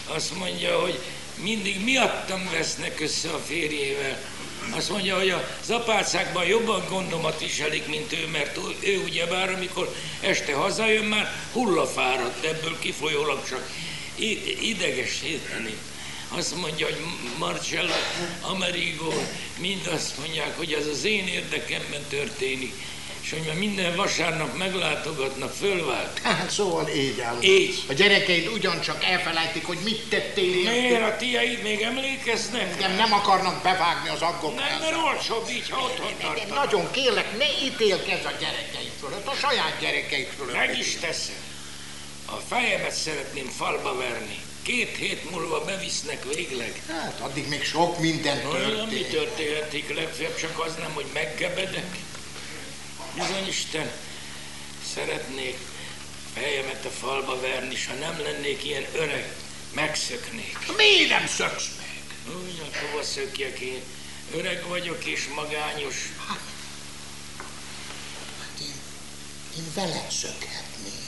Azt mondja, hogy mindig miattam vesznek össze a férjével. Azt mondja, hogy az apácákban jobban gondomat viselik, mint ő, mert ő ugyebár, amikor este hazajön, már hullafáradt, ebből kifolyólag csak idegesíteni. Azt mondja, hogy Marcello, Amerigo, mind azt mondják, hogy ez az én érdekemben történik, és hogy már minden vasárnap meglátogatnak, fölvált. Hát szóval így állunk. Így. A gyerekeid ugyancsak elfelejtik, hogy mit tettél értük. Miért a tiaid még emlékeznek? Nem akarnak bevágni az aggok. Nem, mert olcsóbb így, ha otthon tartanak. Nagyon kérlek, ne ítélkezz a gyerekeid fölött, a saját gyerekeid fölött. Meg is teszem. A fejemet szeretném falba verni. 2 hét múlva bevisznek végleg. Hát addig még sok minden történt. Mi történhetik, legfeljebb csak az nem, hogy meggebedek. Bizony Isten, szeretnék fejemet a falba verni, és ha nem lennék ilyen öreg, megszöknék. Miért nem szöksz meg? Ugyan, hova szökjek én? Öreg vagyok és magányos. Hát én veled szökhetnék.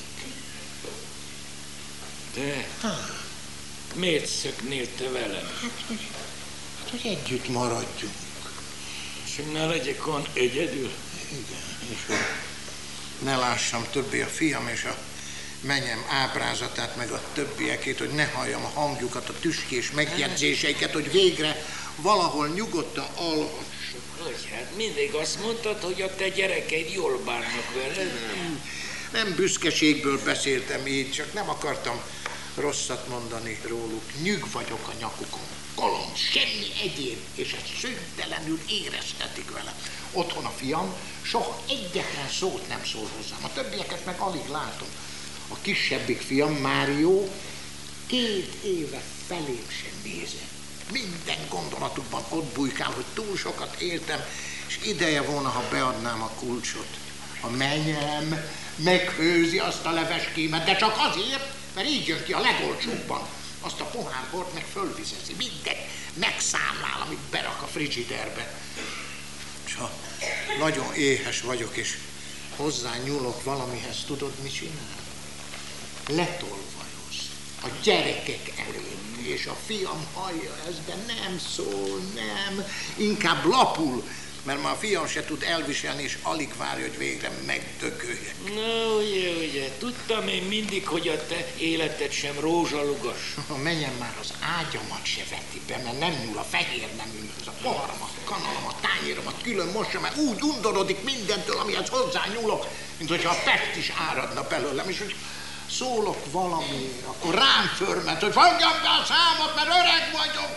De? Miért szöknél te velem? Hát, hogy együtt maradjunk. És hogy ne legyek olyan egyedül? Igen, és hogy ne lássam többé a fiam és a menyem ábrázatát, meg a többiekét, hogy ne halljam a hangjukat, a tüskés megjegyzéseiket, hogy végre valahol nyugodtan alhassuk. Hogy hát mindig azt mondtad, hogy a te gyerekeid jól bánnak veled. Nem büszkeségből beszéltem így, csak nem akartam rosszat mondani róluk. Nyűg vagyok a nyakukon. Kolom, semmi egyéb, és ezt szüntelenül érezhetik vele. Otthon a fiam soha egyetlen szót nem szól hozzám, a többieket meg alig látom. A kisebbik fiam, Mário, 2 éve felém sem nézett. Minden gondolatukban ott bujkál, hogy túl sokat éltem, és ideje volna, ha beadnám a kulcsot. A menyem meghőzi azt a leveskémet, de csak azért, mert így jön ki a legolcsóbban. Azt a pohár bort meg fölvizezi, mindent megszámlál, amit berak a frigiderbe. Csak nagyon éhes vagyok, és hozzá nyúlok valamihez, tudod, mit csinál? Letolvajoz a gyerekek előtt, és a fiam hallja ezt, de nem szól, nem, inkább lapul, mert már a fiam se tud elviselni, és alig várja, hogy végre megdököljek. Na, ugye, tudtam én mindig, hogy a te életed sem rózsalugas. Menjen már, az ágyamat se veti be, mert nem nyúl a fehér neműhöz, a poharamat, kanalamat, tányéromat külön mossa, mert úgy undorodik mindentől, amihez hozzá nyúlok, mint hogyha a Pest is áradna belőlem, és hogy szólok valami, akkor rám förmet, hogy fogjam be a számot, mert öreg vagyok.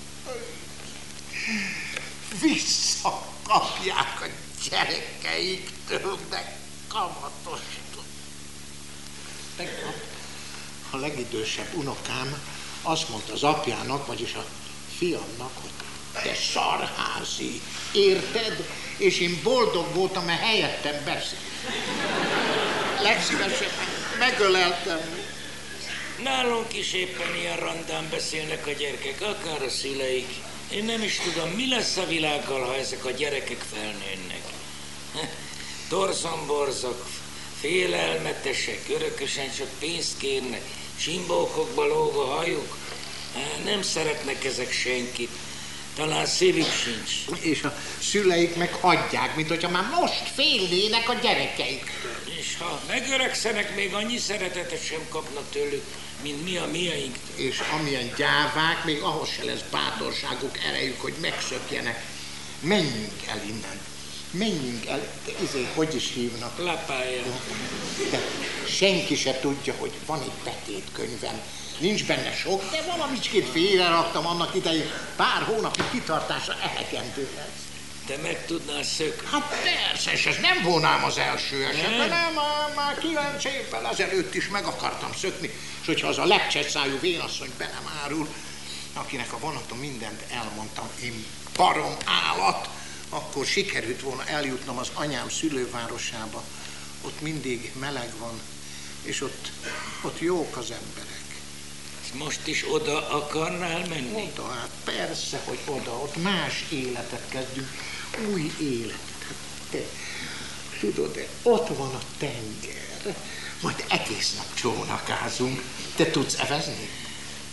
Visszakapják a gyerekeiktől, de kamatostól. Tegnap a legidősebb unokám azt mondta az apjának, vagyis a fiamnak, hogy te szarházi, érted? És én boldog voltam, mert helyettem beszél. Legszívesebben megöleltem. Nálunk is éppen ilyen randán beszélnek a gyerekek, akár a szüleik. Én nem is tudom, mi lesz a világgal, ha ezek a gyerekek felnőnek. Torzomborzak, félelmetesek, örökösen csak pénzt kérnek, csimbókokba lóg a hajuk. Nem szeretnek ezek senkit. Talán szívük sincs. És a szüleik meg hagyják, mint hogyha már most félnének a gyerekeiktől. És ha megöregszenek, még annyi szeretetet sem kapnak tőlük, mint mi a mieinktől. És amilyen gyávák, még ahhoz se lesz bátorságuk, erejük, hogy megszökjenek. Menjünk el innen. Menjünk el, hogy is hívnak? Lapája. De senki se tudja, hogy van egy betétkönyvem. Nincs benne sok, de valamicskét félreraktam annak idején. Pár hónapi kitartásra elegendő lesz. Te meg tudnál szökni? Hát persze, és ez nem volnám az első esetben, nem, már 9 évvel ezelőtt is meg akartam szökni, és hogyha az a lepcseszájú vénasszony be nem árul, akinek a vonaton mindent elmondtam, én barom állat, akkor sikerült volna eljutnom az anyám szülővárosába. Ott mindig meleg van, és ott jók az emberek. Most is oda akarnál menni? Oda, hát persze, hogy oda, ott más életet kezdünk, új életet. Te tudod, de ott van a tenger, majd egész nap csónakázunk. Te tudsz evezni?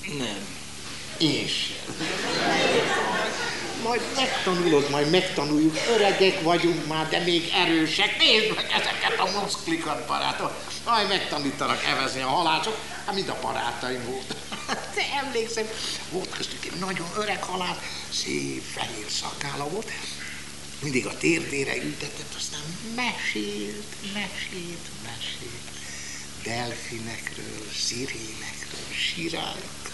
Nem. Én sem. Majd megtanulod, majd megtanuljuk. Öregek vagyunk már, de még erősek. Nézd meg ezeket a muszklikat, barátom. Majd megtanítanak evezni a halászok, hát mind a barátaim volt. Te emlékszem, volt köztük egy nagyon öreg halász, szép fehér szakálla volt. Mindig a térdére ültetett, aztán mesélt. Delfinekről, szirénekről, sirálykról.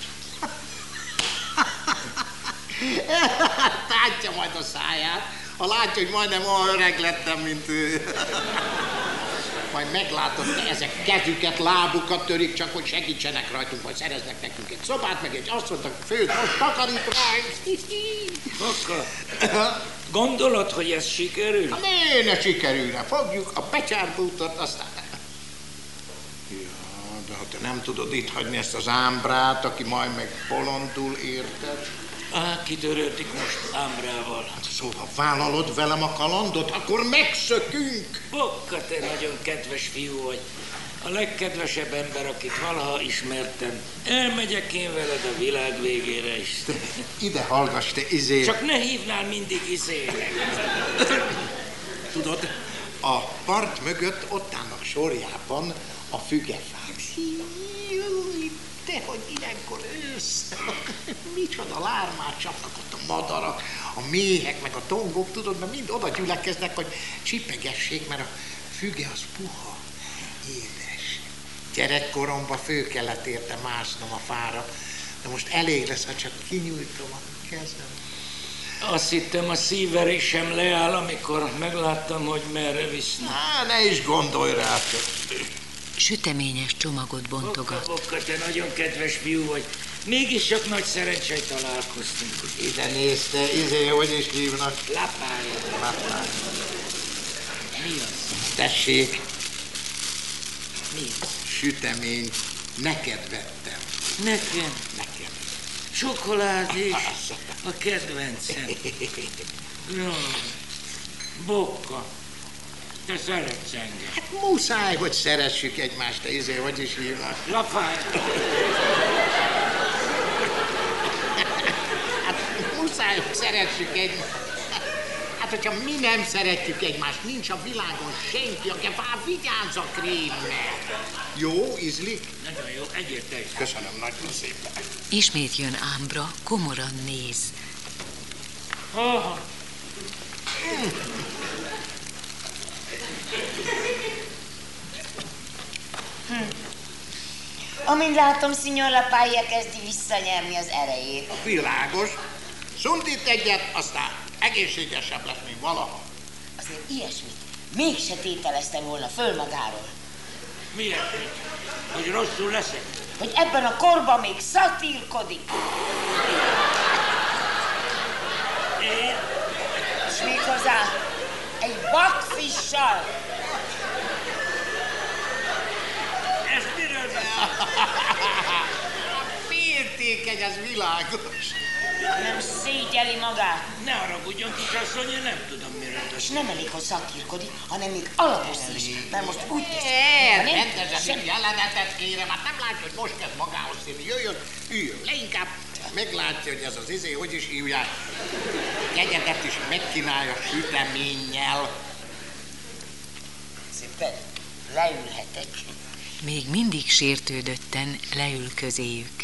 Tátja majd a száját, ha látja, hogy majdnem olyan öreg lettem, mint ő. Majd meglátod, hogy ezek kezüket, lábukat törik, csak hogy segítsenek rajtunk, vagy szereznek nekünk egy szobát, meg egy asztalt, a főt, most takarít ránk. Kaka, gondolod, hogy ez sikerül? Ha ne sikerülne, fogjuk a becsárgótot, aztán... Ja, de ha te nem tudod itt hagyni ezt az ámbrát, aki majd meg bolondul, érted? Kitörődik most ámbrával. Szóval vállalod velem a kalandot, akkor megszökünk. Bokka, te nagyon kedves fiú vagy. A legkedvesebb ember, akit valaha ismertem. Elmegyek én veled a világ végére is. Ide hallgass, te izé... Csak ne hívnál mindig izének. Tudod, a part mögött ott állnak sorjában a fügefák. De hogy ilyenkor ősz, micsoda lármát csapnak ott a madarak, a méhek, meg a tongok, tudod, mert mind oda gyülekeznek, hogy csipegessék, mert a füge az puha, édes. Gyerekkoromban fő kellett érte másznom a fára, de most elég lesz, ha csak kinyújtom a kezem. Azt hittem, a szívverésem leáll, amikor megláttam, hogy merre visznek. Ne is gondolj rá, Süteményes csomagot bontogat. Bokka, te nagyon kedves fiú vagy. Mégis csak nagy szerencsé, hogy találkoztunk. Ide nézte, hogy is hívnak? Lapája. Mi az? Tessék, Mi? sütemény, neked vettem. Nekem? Neked. Csokoládés, a kedvencem. Jaj, Bokka, te szeretsz engem. Hát muszáj, hogy szeressük egymást, te hogy is hívnak. Lapája. Hát muszáj, hogy szeressük egymást. Hát, hogyha mi nem szeretjük egymást, nincs a világon senki, aki vigyázz a krémmel. Jó, ízlik? Nagyon jó, egyértelmű. Köszönöm nagyon szépen. Ismét jön Ámbra, komoran néz. Aha. Amint látom, Signor Lapája kezdi visszanyerni az erejét. Világos. Szundít egyet, aztán egészségesebb lesz, mint valaha. Azért ilyesmit mégse tételezte volna föl magáról. Miért? Hogy rosszul leszek? Hogy ebben a korban még szatírkodik. Én? És méghozzá egy bakfissal. Ezt miről beszél? Féltékeny, ez világos. Nem szégyeli magát. Ne haragudjon, kisasszony, én nem tudom, miről És beszél. nem elég, hogy szatírkodik, hanem még alapoz is. Mert most úgy tesz, Rendezem jelenetet kérem, hát nem látja, hogy most kezd magához szívni. Jöjjön, üljön le inkább. Meglátja, hogy ez az hogy is hívják. Kegyedet is megkínálja süteménnyel. szépen leülhetek. Még mindig sértődötten leül közéjük.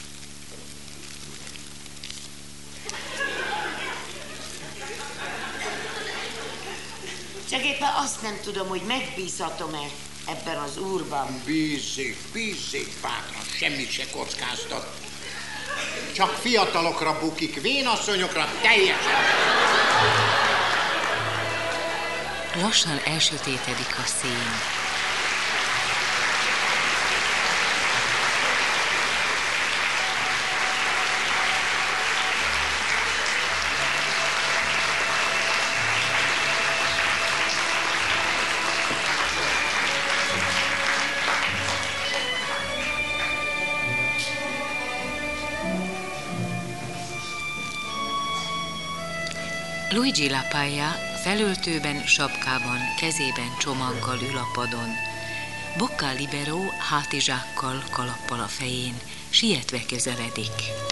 Csak éppen azt nem tudom, hogy megbízhatom-e ebben az úrban. Bízzék bátran, semmit se kockáztat. Csak fiatalokra bukik, vénasszonyokra teljesen. Lassan elsötétedik a szín. Luigi Lapája felöltőben, sapkában, kezében csomaggal ül a padon. Bocca Libero hátizsákkal, kalappal a fején, sietve közeledik.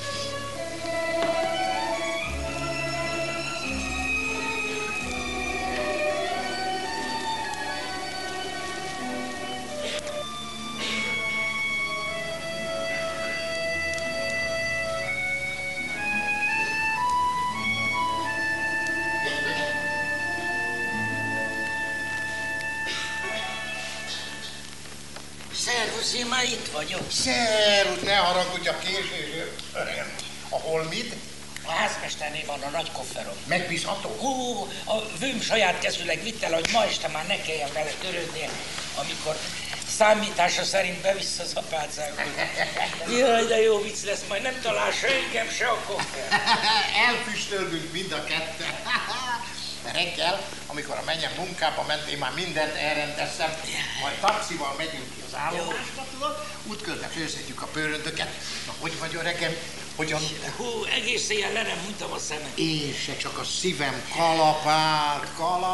Szervusz, én már itt vagyok. Szervusz, ne haragudj a késésért. A holmid? A házmesternél van a nagy kofferom. Megbízható? Hú, a vőm saját kezűleg vitt el, hogy ma este már ne kelljen vele törődnie, amikor számítása szerint bevisz az apácákhoz. Jaj, de jó vicc lesz, majd nem talál se engem, se a koffer. Elfüstölgünk mind a ketten. Reggel, amikor a mennyem munkába ment, én már mindent elrendeztem, majd taxival megyünk ki az állomásra, tudod? Útközben főzhetjük a pöröndöket. Na, hogy vagy a reggel? Hogyan? Hú, egész éjjel le nem hunytam a szemem. Én se, csak a szívem kalapál.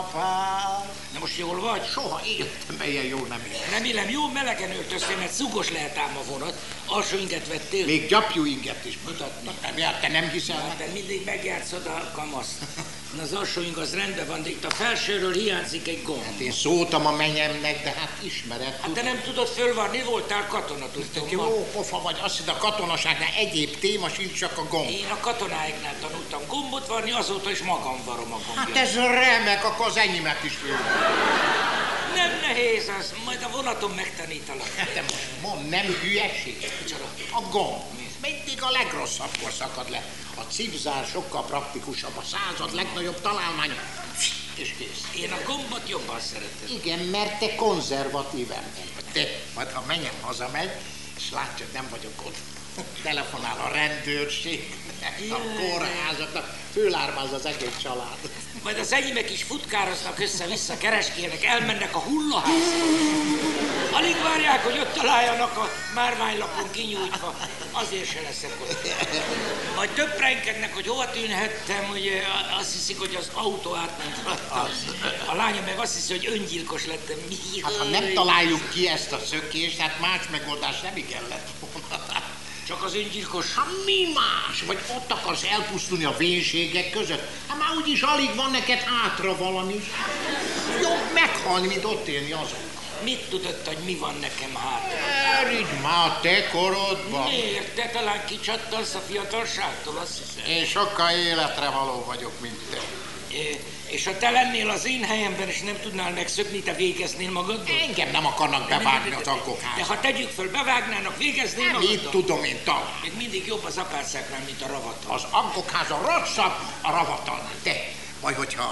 Na most jól vagy? Soha életemben ilyen jól nem ér. Remélem, jó melegen öltöztél, mert szugos lehet ám a vonat. Alsó inget vettél? Még gyapjú inget is mutatni. Nem járt, te nem hiszel Hát, nekem? te mindig megjátszod a kamaszt. Na, az alsó ing az rendben van, de itt a felsőről hiányzik egy gomb. Én szóltam a menyemnek, de hát ismered. Hát te nem tudod fölvarni, voltál katona, tudtam. Jó pofa vagy, azt hiszed a katonaságnál egyéb téma sincs, csak a gomb. Én a katonáiknál tanultam gombot varni, azóta is magam varom a gombját. Hát ez remek, akkor az enyémet is fölvarni. Nem nehéz az, majd a vonaton megtanítalak. De most mondd, nem hülyeség. Micsoda? A gomb. Mindig a legrosszabbkor szakad le. A cipzár sokkal praktikusabb, a század legnagyobb találmány. És kész. Én a gombot jobban szeretem. Igen, mert te konzervatív ember. Te, majd ha mennyem hazamegy, és látja, hogy nem vagyok ott, telefonál a rendőrség, a kórházaknak, fölármáz az egész család. Majd az enyémek is futkároznak össze-vissza, kereskélnek, elmennek a hullaházba. Alig várják, hogy ott találjanak a márványlapon kinyújtva. Azért se leszek ott. Majd töprengkednek, hogy hova tűnhettem, hogy azt hiszik, hogy az autó átment rajta. A lánya meg azt hiszi, hogy öngyilkos lettem. Hát ha nem találjuk ki ezt a szökést, hát más megoldás nem igen lett volna. Csak az öngyilkos. Hát mi más? Vagy ott akarsz elpusztulni a vénségek között? Hát már úgyis alig van neked hátra valami. Jobb meghalni, mint ott élni azon. Mit tudod, hogy mi van nekem hátra? Erigy már te korodban. Miért? Te talán kicsattansz a fiatalságtól, azt hiszem. Én sokkal életre való vagyok, mint te. És ha te lennél az én helyemben, és nem tudnál megszökni, te végeznél magaddal? Engem nem akarnak bevágni az De alkokházba. ha tegyük föl, bevágnának, végeznél Nem magaddal? így tudom én talán. Még mindig jobb az apácáknál, mint a ravatal. Az alkokháza rosszabb a ravatalnál. Te, vagy hogyha